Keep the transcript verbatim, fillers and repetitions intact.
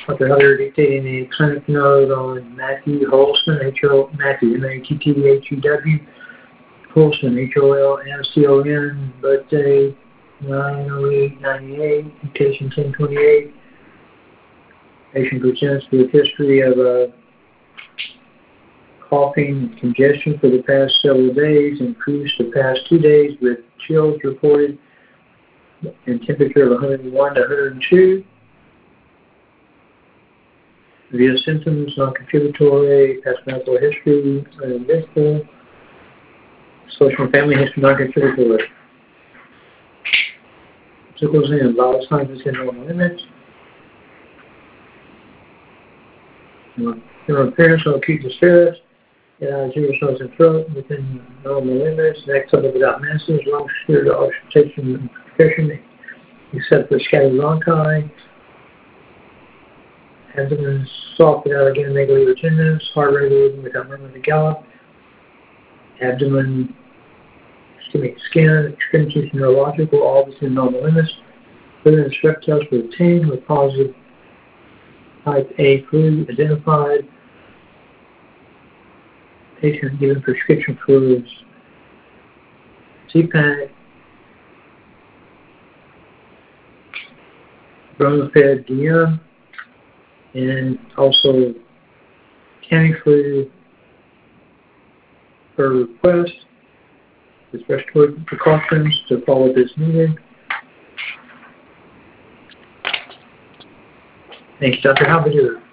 Doctor Hutter dictating a clinic note on Matthew Holston, H O Matthew, M A T T H U W, Holston, H O L M C O N, birthday nine oh eight ninety-eight, mutation ten twenty-eight. Patient presents with history of uh, coughing and congestion for the past several days, increased the past two days with chills reported and temperature of one hundred one to one hundred two. Via symptoms, non-contributory, past medical history, unidentified, social and family history, non-contributory. Sickles in, vital signs within normal limits. General appearance of acute distress, uh, zero cells in throat within normal limits. Next up without menses, lung shear, auscultation, and percussion, except for scattered bronchi. Abdomen soft without again negative tendons, heart rate moving without murmur to gallop. Abdomen, ischemic skin, extremities neurological, all within normal limits. Further strep tests were obtained with positive type A fluid identified. Patient given prescription fluids, C-PAC, Bromoped D M, and also Tamiflu per request with respiratory precautions to follow this needed. Thanks, Doctor Halberger.